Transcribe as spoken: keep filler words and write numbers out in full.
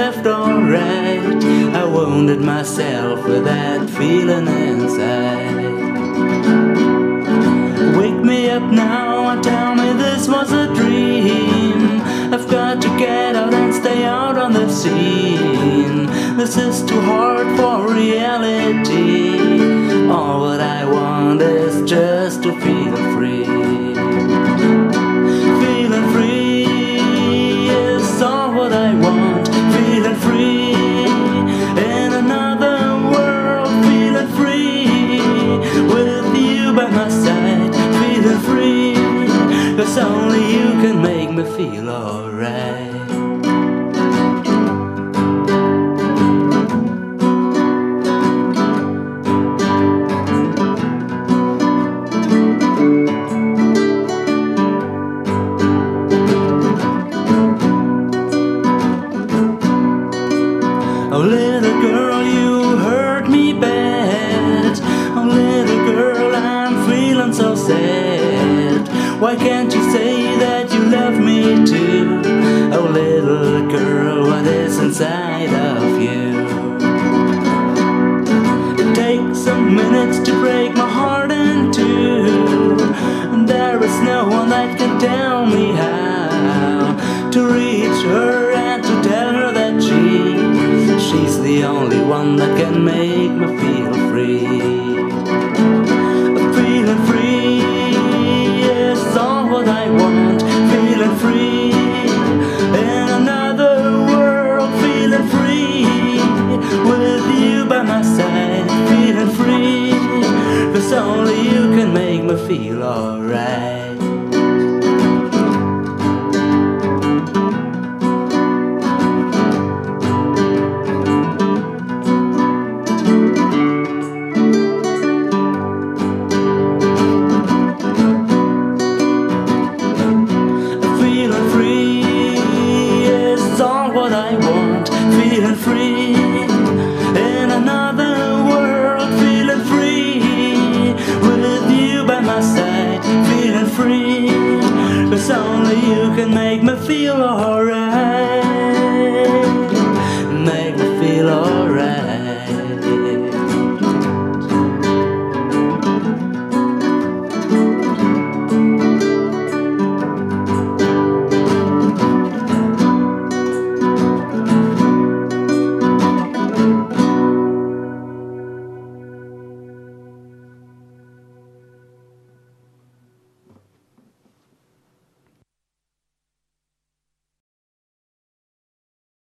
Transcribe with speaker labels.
Speaker 1: left or right. I wounded myself with that feeling inside. Wake me up now and tell me this was a dream. I've got to get out and stay out on the scene. This is too hard for reality. All what I want is just to feel free. Feeling free is all what I want. Feeling free in another world. Feeling free with you by my side. Feeling free, 'cause only you can make me feel alright. Oh little girl, you hurt me bad. Oh little girl, I'm feeling so sad. Why can't you say that you love me too? Oh little girl, what is inside of you? It takes some minutes to break my heart in two, and there is no one that can tell me how to reach her and to tell her that she She's the only one that can make me feel free. Feeling free is all what I want. Feeling free in another world. Feeling free with you by my side. Feeling free, 'cause only you can make me feel alright. Feeling free in another world. Feeling free with you by my side. Feeling free, 'cause only you can make me feel alright.